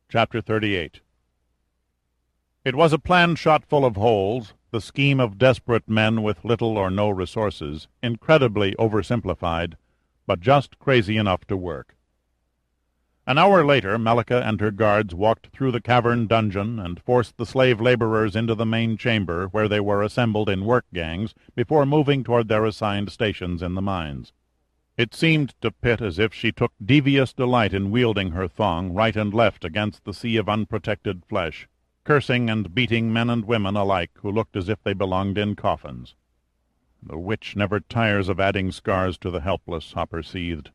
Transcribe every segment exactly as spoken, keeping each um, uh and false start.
Chapter thirty-eight. It was a plan shot full of holes, the scheme of desperate men with little or no resources, incredibly oversimplified, but just crazy enough to work. An hour later, Melika and her guards walked through the cavern dungeon and forced the slave laborers into the main chamber, where they were assembled in work gangs before moving toward their assigned stations in the mines. It seemed to Pitt as if she took devious delight in wielding her thong right and left against the sea of unprotected flesh, cursing and beating men and women alike who looked as if they belonged in coffins. The witch never tires of adding scars to the helpless, Hopper seethed.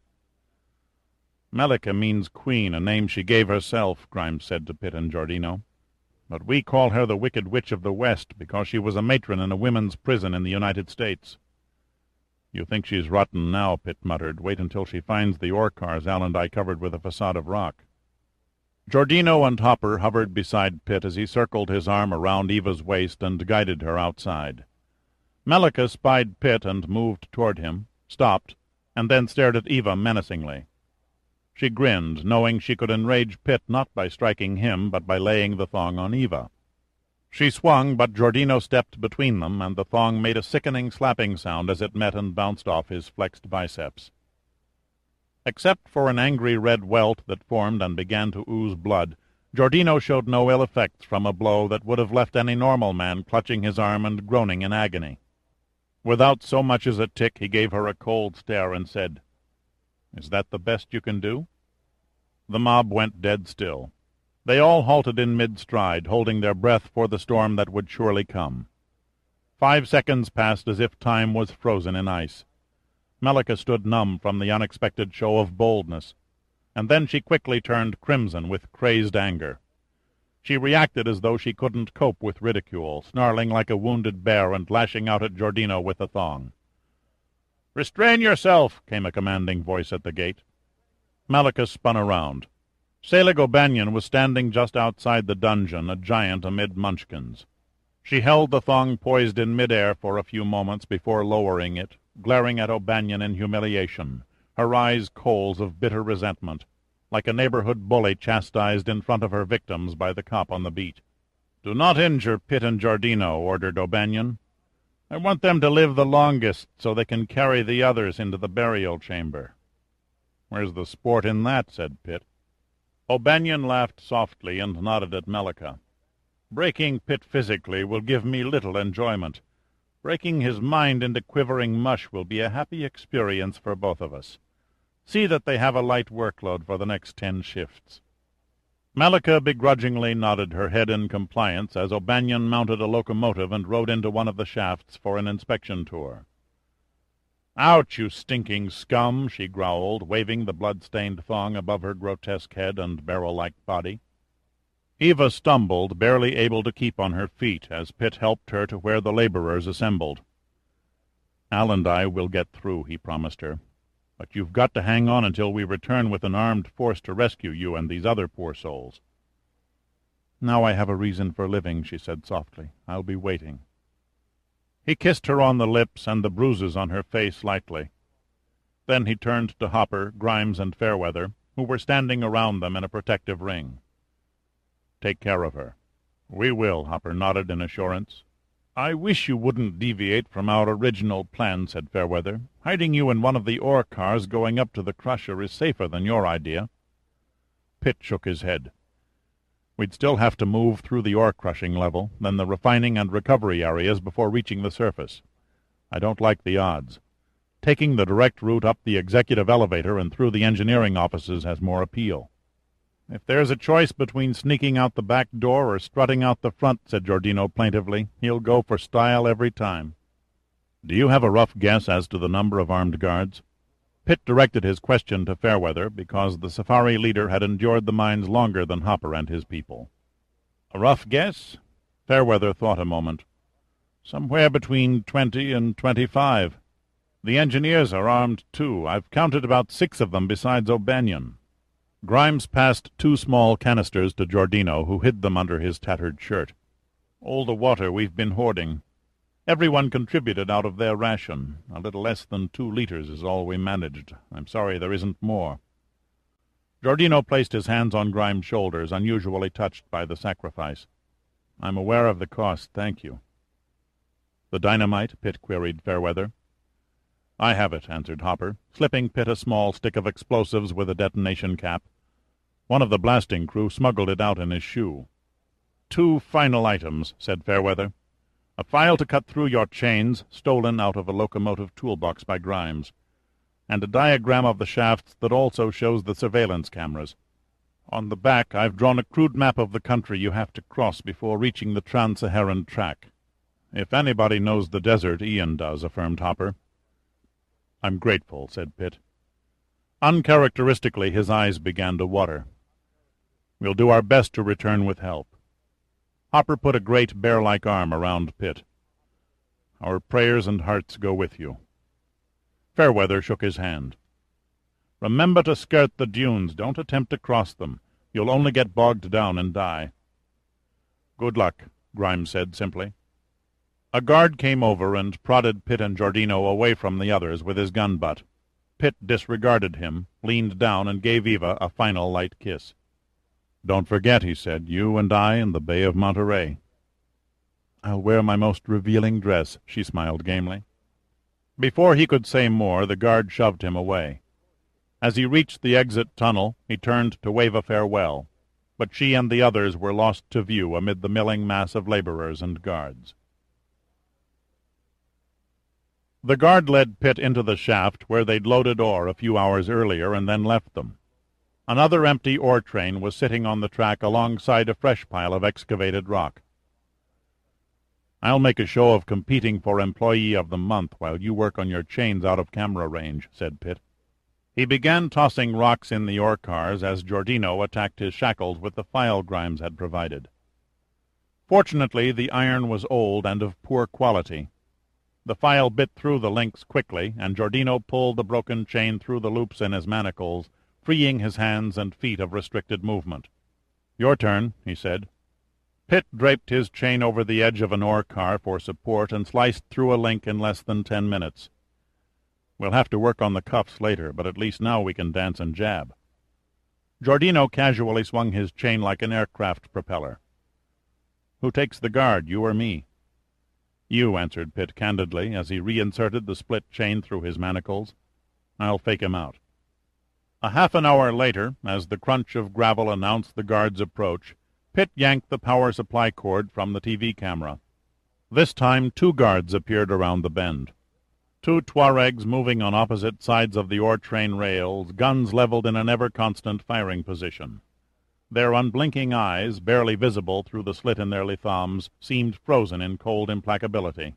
Melika means queen, a name she gave herself, Grimes said to Pitt and Giordino. But we call her the Wicked Witch of the West because she was a matron in a women's prison in the United States. You think she's rotten now, Pitt muttered. Wait until she finds the ore cars Al and I covered with a facade of rock. Giordino and Hopper hovered beside Pitt as he circled his arm around Eva's waist and guided her outside. Melika spied Pitt and moved toward him, stopped, and then stared at Eva menacingly. She grinned, knowing she could enrage Pitt not by striking him, but by laying the thong on Eva. She swung, but Giordino stepped between them, and the thong made a sickening slapping sound as it met and bounced off his flexed biceps. Except for an angry red welt that formed and began to ooze blood, Giordino showed no ill effects from a blow that would have left any normal man clutching his arm and groaning in agony. Without so much as a tick, he gave her a cold stare and said, "Is that the best you can do?" The mob went dead still. They all halted in mid-stride, holding their breath for the storm that would surely come. Five seconds passed as if time was frozen in ice. Melika stood numb from the unexpected show of boldness, and then she quickly turned crimson with crazed anger. She reacted as though she couldn't cope with ridicule, snarling like a wounded bear and lashing out at Giordino with the thong. "Restrain yourself!" came a commanding voice at the gate. Melika spun around. Selig O'Banion was standing just outside the dungeon, a giant amid munchkins. She held the thong poised in mid-air for a few moments before lowering it, glaring at O'Banion in humiliation, her eyes coals of bitter resentment, like a neighborhood bully chastised in front of her victims by the cop on the beat. "Do not injure Pitt and Giordino," ordered O'Banion. "I want them to live the longest so they can carry the others into the burial chamber." "Where's the sport in that?" said Pitt. O'Banion laughed softly and nodded at Melika. "Breaking Pitt physically will give me little enjoyment. Breaking his mind into quivering mush will be a happy experience for both of us. See that they have a light workload for the next ten shifts." Melika begrudgingly nodded her head in compliance as O'Banion mounted a locomotive and rode into one of the shafts for an inspection tour. "Out, you stinking scum!" she growled, waving the blood-stained thong above her grotesque head and barrel-like body. Eva stumbled, barely able to keep on her feet, as Pitt helped her to where the laborers assembled. "Al and I will get through," he promised her. "But you've got to hang on until we return with an armed force to rescue you and these other poor souls." "Now I have a reason for living," she said softly. "I'll be waiting." He kissed her on the lips and the bruises on her face lightly. Then he turned to Hopper, Grimes, and Fairweather, who were standing around them in a protective ring. "Take care of her." "We will," Hopper nodded in assurance. "I wish you wouldn't deviate from our original plan," said Fairweather. "Hiding you in one of the ore cars going up to the crusher is safer than your idea." Pitt shook his head. "We'd still have to move through the ore-crushing level, then the refining and recovery areas before reaching the surface. I don't like the odds. Taking the direct route up the executive elevator and through the engineering offices has more appeal." "If there's a choice between sneaking out the back door or strutting out the front," said Giordino plaintively, "he'll go for style every time." "Do you have a rough guess as to the number of armed guards?" Pitt directed his question to Fairweather, because the safari leader had endured the mines longer than Hopper and his people. "A rough guess?" Fairweather thought a moment. "Somewhere between twenty and twenty-five. The engineers are armed, too. I've counted about six of them besides O'Banion." Grimes passed two small canisters to Giordino, who hid them under his tattered shirt. "All the water we've been hoarding. Everyone contributed out of their ration. A little less than two liters is all we managed. I'm sorry there isn't more." Giordino placed his hands on Grimes' shoulders, unusually touched by the sacrifice. "I'm aware of the cost, thank you." "The dynamite?" Pitt queried Fairweather. "I have it," answered Hopper, slipping Pitt a small stick of explosives with a detonation cap. "One of the blasting crew smuggled it out in his shoe." "Two final items," said Fairweather. "A file to cut through your chains, stolen out of a locomotive toolbox by Grimes, and a diagram of the shafts that also shows the surveillance cameras. On the back I've drawn a crude map of the country you have to cross before reaching the Trans-Saharan track." "If anybody knows the desert, Ian does," affirmed Hopper. "I'm grateful," said Pitt. Uncharacteristically, his eyes began to water. "We'll do our best to return with help." Hopper put a great bear-like arm around Pitt. "Our prayers and hearts go with you." Fairweather shook his hand. "Remember to skirt the dunes. Don't attempt to cross them. You'll only get bogged down and die." "Good luck," Grimes said simply. A guard came over and prodded Pitt and Giordino away from the others with his gun butt. Pitt disregarded him, leaned down, and gave Eva a final light kiss. "Don't forget," he said, "you and I in the Bay of Monterey." "I'll wear my most revealing dress," she smiled gamely. Before he could say more, the guard shoved him away. As he reached the exit tunnel, he turned to wave a farewell, but she and the others were lost to view amid the milling mass of laborers and guards. The guard led Pitt into the shaft where they'd loaded ore a few hours earlier and then left them. Another empty ore train was sitting on the track alongside a fresh pile of excavated rock. "I'll make a show of competing for Employee of the Month while you work on your chains out of camera range," said Pitt. He began tossing rocks in the ore cars as Giordino attacked his shackles with the file Grimes had provided. Fortunately, the iron was old and of poor quality. The file bit through the links quickly, and Giordino pulled the broken chain through the loops in his manacles, freeing his hands and feet of restricted movement. "Your turn," he said. Pitt draped his chain over the edge of an ore car for support and sliced through a link in less than ten minutes. "We'll have to work on the cuffs later, but at least now we can dance and jab." Giordino casually swung his chain like an aircraft propeller. "Who takes the guard, you or me?" "You," answered Pitt candidly as he reinserted the split chain through his manacles. "I'll fake him out." A half an hour later, as the crunch of gravel announced the guard's approach, Pitt yanked the power supply cord from the T V camera. This time two guards appeared around the bend. Two Tuaregs moving on opposite sides of the ore train rails, guns leveled in an ever-constant firing position. Their unblinking eyes, barely visible through the slit in their lithams, seemed frozen in cold implacability.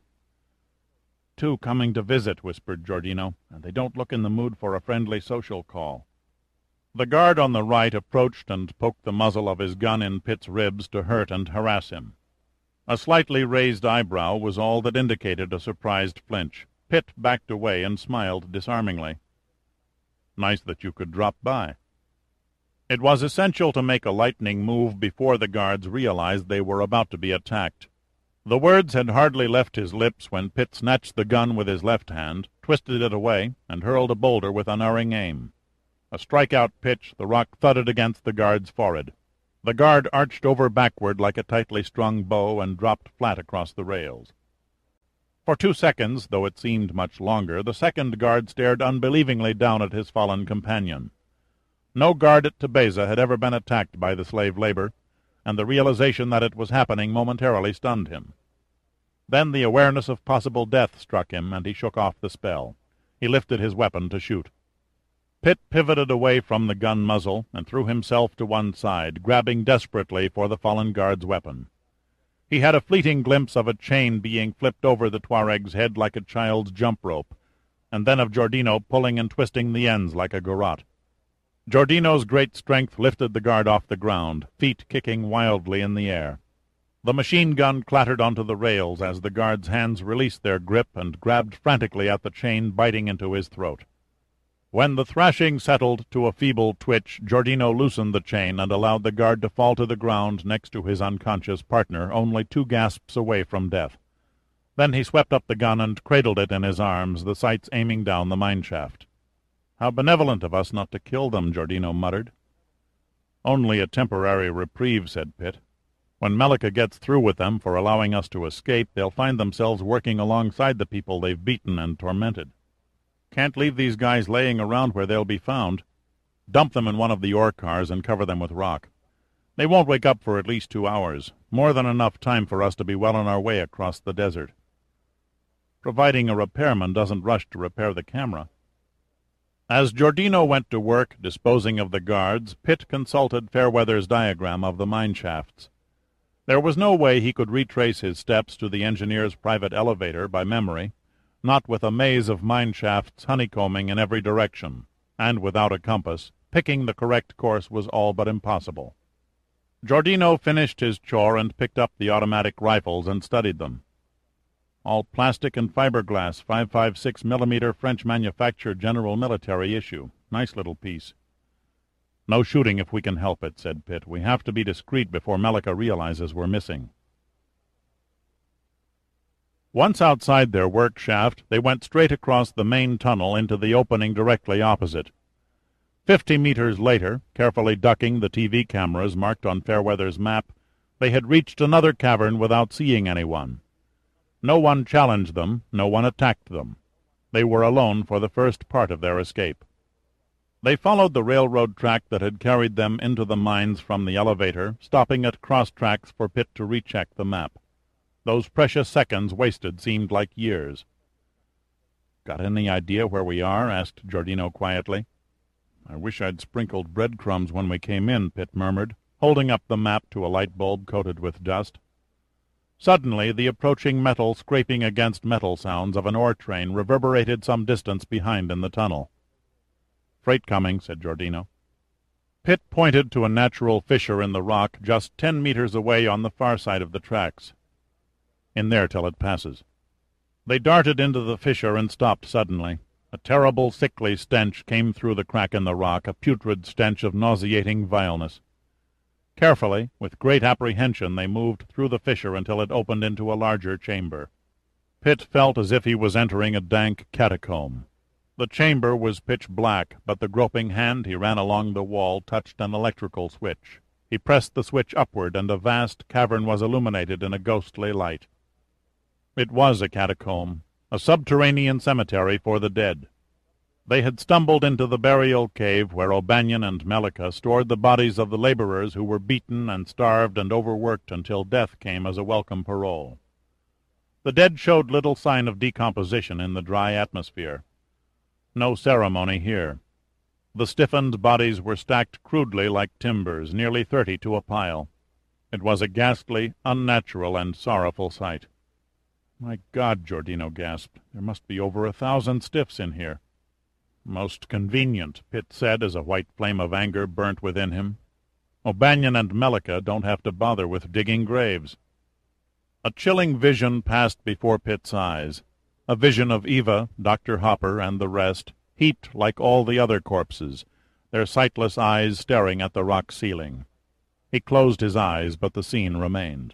"Two coming to visit," whispered Giordino, "and they don't look in the mood for a friendly social call." The guard on the right approached and poked the muzzle of his gun in Pitt's ribs to hurt and harass him. A slightly raised eyebrow was all that indicated a surprised flinch. Pitt backed away and smiled disarmingly. "Nice that you could drop by." It was essential to make a lightning move before the guards realized they were about to be attacked. The words had hardly left his lips when Pitt snatched the gun with his left hand, twisted it away, and hurled a boulder with unerring aim. A strike-out pitch, the rock thudded against the guard's forehead. The guard arched over backward like a tightly strung bow and dropped flat across the rails. For two seconds, though it seemed much longer, the second guard stared unbelievingly down at his fallen companion. No guard at Tebeza had ever been attacked by the slave labor, and the realization that it was happening momentarily stunned him. Then the awareness of possible death struck him, and he shook off the spell. He lifted his weapon to shoot. Pitt pivoted away from the gun muzzle and threw himself to one side, grabbing desperately for the fallen guard's weapon. He had a fleeting glimpse of a chain being flipped over the Tuareg's head like a child's jump rope, and then of Giordino pulling and twisting the ends like a garrote. Giordino's great strength lifted the guard off the ground, feet kicking wildly in the air. The machine gun clattered onto the rails as the guard's hands released their grip and grabbed frantically at the chain biting into his throat. When the thrashing settled to a feeble twitch, Giordino loosened the chain and allowed the guard to fall to the ground next to his unconscious partner, only two gasps away from death. Then he swept up the gun and cradled it in his arms, the sights aiming down the mine shaft. "How benevolent of us not to kill them," Giordino muttered. "Only a temporary reprieve," said Pitt. "When Melika gets through with them for allowing us to escape, they'll find themselves working alongside the people they've beaten and tormented. Can't leave these guys laying around where they'll be found. Dump them in one of the ore cars and cover them with rock. They won't wake up for at least two hours, more than enough time for us to be well on our way across the desert. Providing a repairman doesn't rush to repair the camera." As Giordino went to work disposing of the guards, Pitt consulted Fairweather's diagram of the mine shafts. There was no way he could retrace his steps to the engineer's private elevator by memory, not with a maze of mine shafts honeycombing in every direction, and without a compass. Picking the correct course was all but impossible. Giordino finished his chore and picked up the automatic rifles and studied them. All plastic and fiberglass, five five six millimeter French-manufactured general military issue. Nice little piece. "No shooting if we can help it," said Pitt. "We have to be discreet before Melika realizes we're missing." Once outside their work shaft, they went straight across the main tunnel into the opening directly opposite. Fifty meters later, carefully ducking the T V cameras marked on Fairweather's map, they had reached another cavern without seeing anyone. No one challenged them, no one attacked them. They were alone for the first part of their escape. They followed the railroad track that had carried them into the mines from the elevator, stopping at cross tracks for Pitt to recheck the map. Those precious seconds wasted seemed like years. "Got any idea where we are?" asked Giordino quietly. "I wish I'd sprinkled breadcrumbs when we came in," Pitt murmured, holding up the map to a light bulb coated with dust. Suddenly the approaching metal scraping against metal sounds of an ore train reverberated some distance behind in the tunnel. "Freight coming," said Giordino. Pitt pointed to a natural fissure in the rock just ten meters away on the far side of the tracks. "In there till it passes." They darted into the fissure and stopped suddenly. A terrible sickly stench came through the crack in the rock, a putrid stench of nauseating vileness. Carefully, with great apprehension, they moved through the fissure until it opened into a larger chamber. Pitt felt as if he was entering a dank catacomb. The chamber was pitch black, but the groping hand he ran along the wall touched an electrical switch. He pressed the switch upward, and a vast cavern was illuminated in a ghostly light. It was a catacomb, a subterranean cemetery for the dead. They had stumbled into the burial cave where O'Banion and Melika stored the bodies of the laborers who were beaten and starved and overworked until death came as a welcome parole. The dead showed little sign of decomposition in the dry atmosphere. No ceremony here. The stiffened bodies were stacked crudely like timbers, nearly thirty to a pile. It was a ghastly, unnatural, and sorrowful sight. "My God," Giordino gasped, "there must be over a thousand stiffs in here." "Most convenient," Pitt said as a white flame of anger burnt within him. "O'Banion and Melika don't have to bother with digging graves." A chilling vision passed before Pitt's eyes, a vision of Eva, Doctor Hopper, and the rest, heaped like all the other corpses, their sightless eyes staring at the rock ceiling. He closed his eyes, but the scene remained.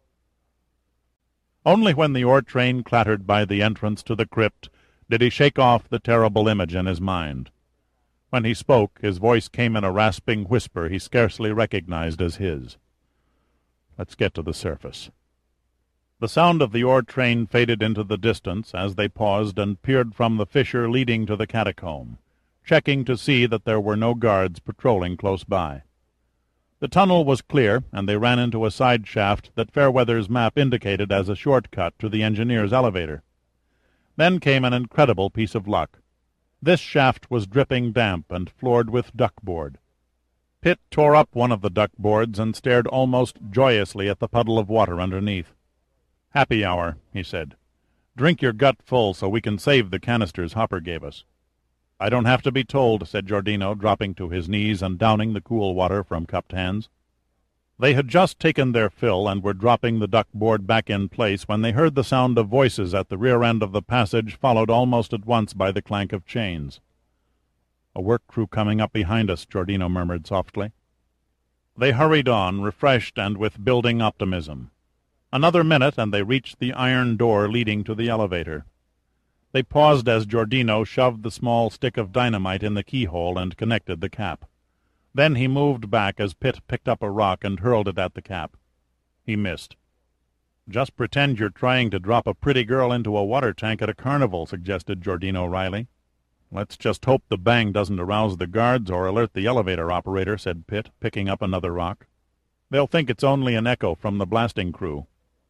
Only when the ore train clattered by the entrance to the crypt did he shake off the terrible image in his mind. When he spoke, his voice came in a rasping whisper he scarcely recognized as his. "Let's get to the surface." The sound of the ore train faded into the distance as they paused and peered from the fissure leading to the catacomb, checking to see that there were no guards patrolling close by. The tunnel was clear, and they ran into a side shaft that Fairweather's map indicated as a short-cut to the engineer's elevator. Then came an incredible piece of luck. This shaft was dripping damp and floored with duckboard. Pitt tore up one of the duckboards and stared almost joyously at the puddle of water underneath. "Happy hour," he said. "Drink your gut full so we can save the canisters Hopper gave us." "I don't have to be told," said Giordino, dropping to his knees and downing the cool water from cupped hands. They had just taken their fill and were dropping the duckboard back in place when they heard the sound of voices at the rear end of the passage, followed almost at once by the clank of chains. "A work crew coming up behind us," Giordino murmured softly. They hurried on, refreshed and with building optimism. Another minute, and they reached the iron door leading to the elevator. They paused as Giordino shoved the small stick of dynamite in the keyhole and connected the cap. Then he moved back as Pitt picked up a rock and hurled it at the cap. He missed. "Just pretend you're trying to drop a pretty girl into a water tank at a carnival," suggested Giordino Riley. "Let's just hope the bang doesn't arouse the guards or alert the elevator operator," said Pitt, picking up another rock. "They'll think it's only an echo from the blasting crew."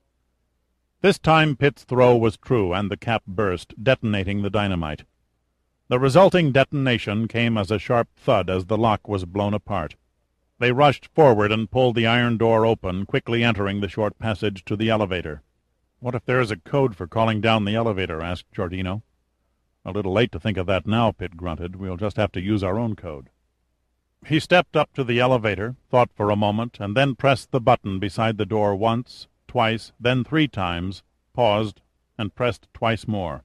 This time Pitt's throw was true, and the cap burst, detonating the dynamite. The resulting detonation came as a sharp thud as the lock was blown apart. They rushed forward and pulled the iron door open, quickly entering the short passage to the elevator. "What if there is a code for calling down the elevator?" asked Giordino. "A little late to think of that now," Pitt grunted. "We'll just have to use our own code." He stepped up to the elevator, thought for a moment, and then pressed the button beside the door once, twice, then three times, paused, and pressed twice more.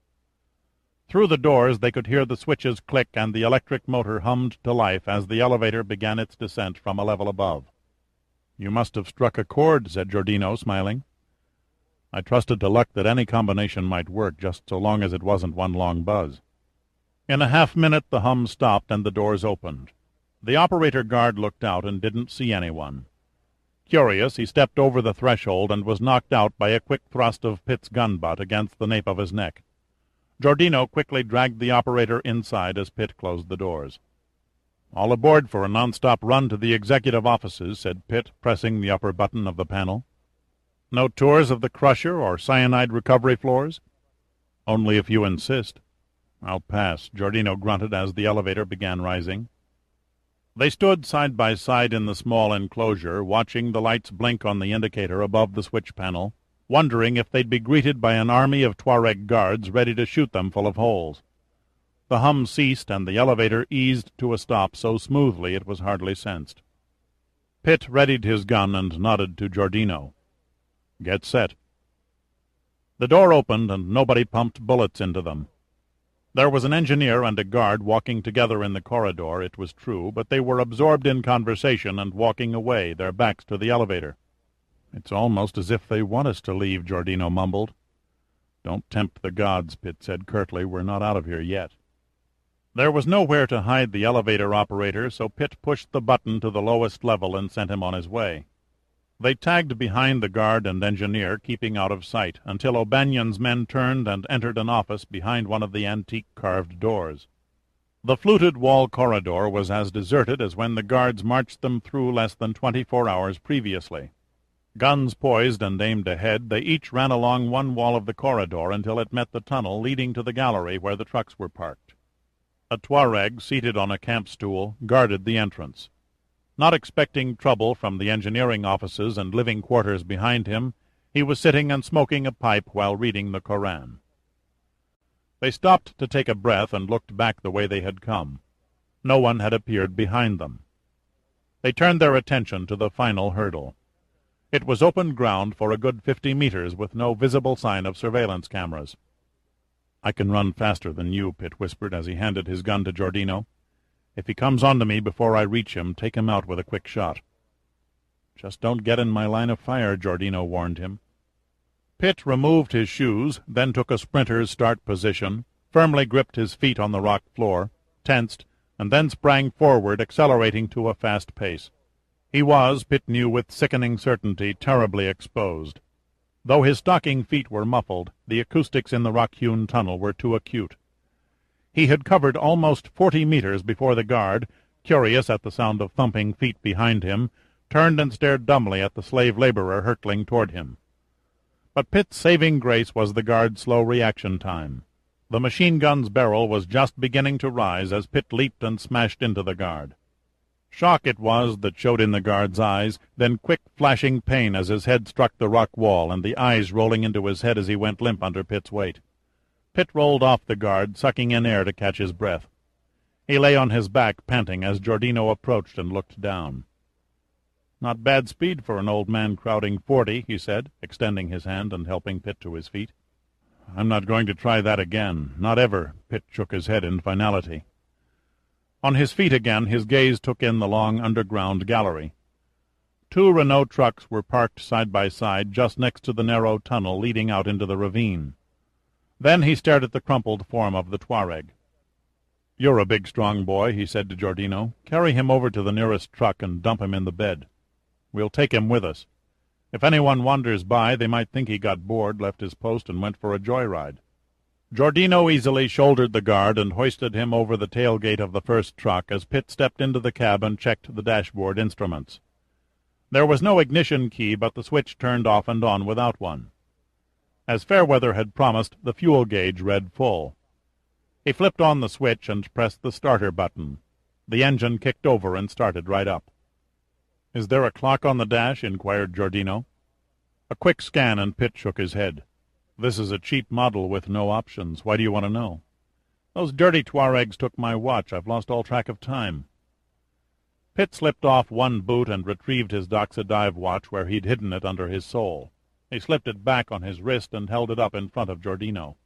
Through the doors they could hear the switches click, and the electric motor hummed to life as the elevator began its descent from a level above. "You must have struck a chord," said Giordino, smiling. "I trusted to luck that any combination might work, just so long as it wasn't one long buzz." In a half-minute the hum stopped and the doors opened. The operator guard looked out and didn't see anyone. Curious, he stepped over the threshold and was knocked out by a quick thrust of Pitt's gun butt against the nape of his neck. Giordino quickly dragged the operator inside as Pitt closed the doors. "All aboard for a non-stop run to the executive offices," said Pitt, pressing the upper button of the panel. "No tours of the crusher or cyanide recovery floors?" "Only if you insist." "I'll pass," Giordino grunted as the elevator began rising. They stood side by side in the small enclosure, watching the lights blink on the indicator above the switch panel, wondering if they'd be greeted by an army of Tuareg guards ready to shoot them full of holes. The hum ceased, and the elevator eased to a stop so smoothly it was hardly sensed. Pitt readied his gun and nodded to Giordino. "Get set." The door opened, and nobody pumped bullets into them. There was an engineer and a guard walking together in the corridor, it was true, but they were absorbed in conversation and walking away, their backs to the elevator. "It's almost as if they want us to leave," Giordino mumbled. "Don't tempt the gods," Pitt said curtly. "We're not out of here yet." There was nowhere to hide the elevator operator, so Pitt pushed the button to the lowest level and sent him on his way. They tagged behind the guard and engineer, keeping out of sight, until O'Banion's men turned and entered an office behind one of the antique carved doors. The fluted wall corridor was as deserted as when the guards marched them through less than twenty-four hours previously. Guns poised and aimed ahead, they each ran along one wall of the corridor until it met the tunnel leading to the gallery where the trucks were parked. A Tuareg, seated on a camp stool, guarded the entrance. Not expecting trouble from the engineering offices and living quarters behind him, he was sitting and smoking a pipe while reading the Koran. They stopped to take a breath and looked back the way they had come. No one had appeared behind them. They turned their attention to the final hurdle. It was open ground for a good fifty meters, with no visible sign of surveillance cameras. "I can run faster than you," Pitt whispered as he handed his gun to Giordino. "If he comes on to me before I reach him, take him out with a quick shot." "Just don't get in my line of fire," Giordino warned him. Pitt removed his shoes, then took a sprinter's start position, firmly gripped his feet on the rock floor, tensed, and then sprang forward, accelerating to a fast pace. He was, Pitt knew with sickening certainty, terribly exposed. Though his stocking feet were muffled, the acoustics in the rock-hewn tunnel were too acute. He had covered almost forty meters before the guard, curious at the sound of thumping feet behind him, turned and stared dumbly at the slave laborer hurtling toward him. But Pitt's saving grace was the guard's slow reaction time. The machine-gun's barrel was just beginning to rise as Pitt leaped and smashed into the guard. Shock it was that showed in the guard's eyes, then quick flashing pain as his head struck the rock wall, and the eyes rolling into his head as he went limp under Pitt's weight. Pitt rolled off the guard, sucking in air to catch his breath. He lay on his back, panting, as Giordino approached and looked down. "Not bad speed for an old man crowding forty," he said, extending his hand and helping Pitt to his feet. "I'm not going to try that again. Not ever." Pitt shook his head in finality. On his feet again, his gaze took in the long underground gallery. Two Renault trucks were parked side by side just next to the narrow tunnel leading out into the ravine. Then he stared at the crumpled form of the Tuareg. "You're a big, strong boy," he said to Giordino. "Carry him over to the nearest truck and dump him in the bed. We'll take him with us. If anyone wanders by, they might think he got bored, left his post, and went for a joyride." Giordino easily shouldered the guard and hoisted him over the tailgate of the first truck as Pitt stepped into the cab and checked the dashboard instruments. There was no ignition key, but the switch turned off and on without one. As Fairweather had promised, the fuel gauge read full. He flipped on the switch and pressed the starter button. The engine kicked over and started right up. "Is there a clock on the dash?" inquired Giordino. A quick scan, and Pitt shook his head. "This is a cheap model with no options. Why do you want to know?" "Those dirty Tuaregs took my watch. I've lost all track of time." Pitt slipped off one boot and retrieved his Doxa dive watch where he'd hidden it under his sole. He slipped it back on his wrist and held it up in front of Giordino.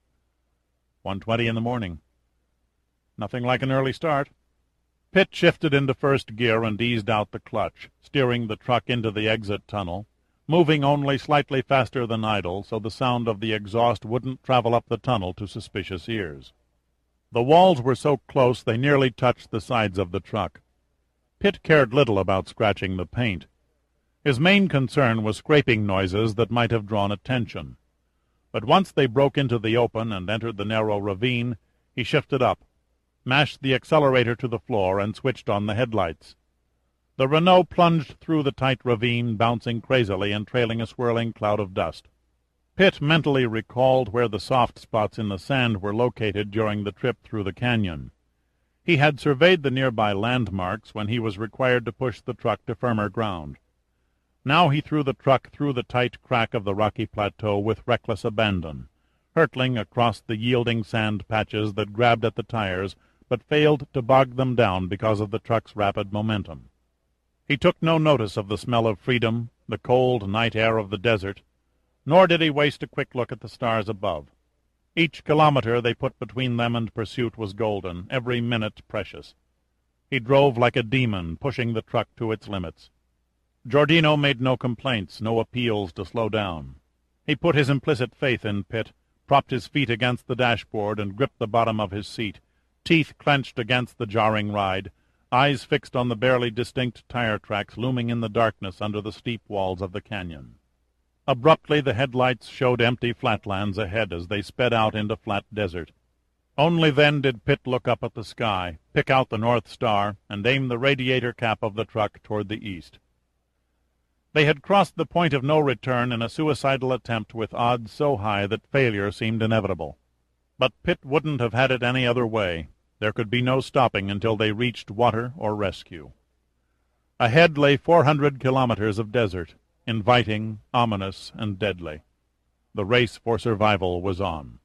One twenty in the morning. Nothing like an early start. Pitt shifted into first gear and eased out the clutch, steering the truck into the exit tunnel, moving only slightly faster than idle so the sound of the exhaust wouldn't travel up the tunnel to suspicious ears. The walls were so close they nearly touched the sides of the truck. Pitt cared little about scratching the paint. His main concern was scraping noises that might have drawn attention. But once they broke into the open and entered the narrow ravine, he shifted up, mashed the accelerator to the floor, and switched on the headlights. The Renault plunged through the tight ravine, bouncing crazily and trailing a swirling cloud of dust. Pitt mentally recalled where the soft spots in the sand were located during the trip through the canyon. He had surveyed the nearby landmarks when he was required to push the truck to firmer ground. Now he threw the truck through the tight crack of the rocky plateau with reckless abandon, hurtling across the yielding sand patches that grabbed at the tires but failed to bog them down because of the truck's rapid momentum. He took no notice of the smell of freedom, the cold night air of the desert, nor did he waste a quick look at the stars above. Each kilometer they put between them and pursuit was golden, every minute precious. He drove like a demon, pushing the truck to its limits. Giordino made no complaints, no appeals to slow down. He put his implicit faith in Pitt, propped his feet against the dashboard, and gripped the bottom of his seat, teeth clenched against the jarring ride, eyes fixed on the barely distinct tire tracks looming in the darkness under the steep walls of the canyon. Abruptly the headlights showed empty flatlands ahead as they sped out into flat desert. Only then did Pitt look up at the sky, pick out the North Star, and aim the radiator cap of the truck toward the east. They had crossed the point of no return in a suicidal attempt with odds so high that failure seemed inevitable. But Pitt wouldn't have had it any other way. There could be no stopping until they reached water or rescue. Ahead lay four hundred kilometers of desert, inviting, ominous, and deadly. The race for survival was on.